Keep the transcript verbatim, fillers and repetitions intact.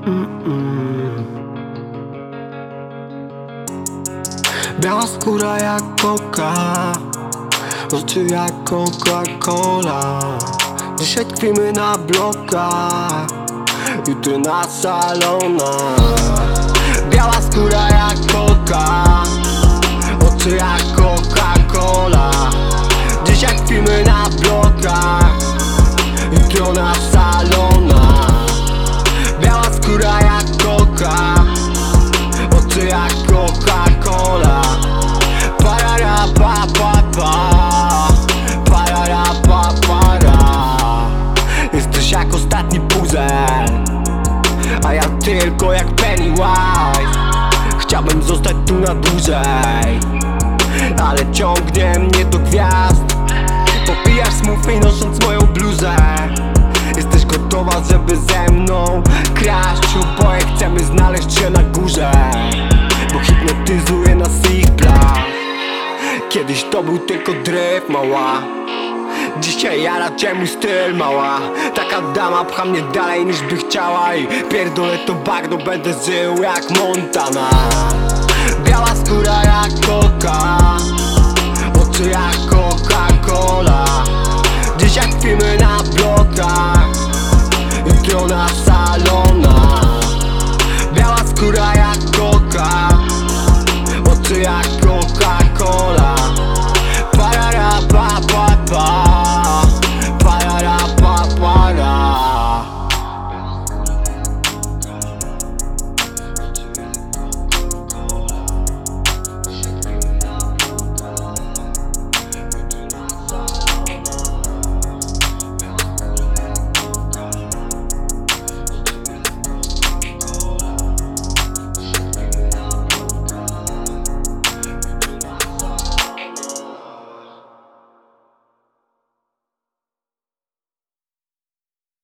Mm-mm. Biała skóra jak koka, oczy jak Coca-Cola. Dzisiaj tkwimy na blokach, jutro na salonach. Biała skóra jak koka, oczy jak Coca-Cola. Dzisiaj tkwimy na blokach, jutro na salonach. Biała skóra jak koka, oczy jak Coca-Cola. Parara pa pa pa, parara pa para. Jesteś jak ostatni puzzle, a ja tylko jak Pennywise. Chciałbym zostać tu na dłużej, ale ciągnie mnie do gwiazd. Popijasz smoothie nosząc moją bluzę. Jesteś gotowa, żeby ze mną kraść? Oboje chcemy znaleźć się na górze, bo hipnotyzuje nas ich plac. Kiedyś to był tylko dryf, mała. Dzisiaj jara cię mój styl, mała. Taka dama pcha mnie dalej niż by chciała i pierdolę to bagno, będę żył jak Montana. Biała skóra jak koka,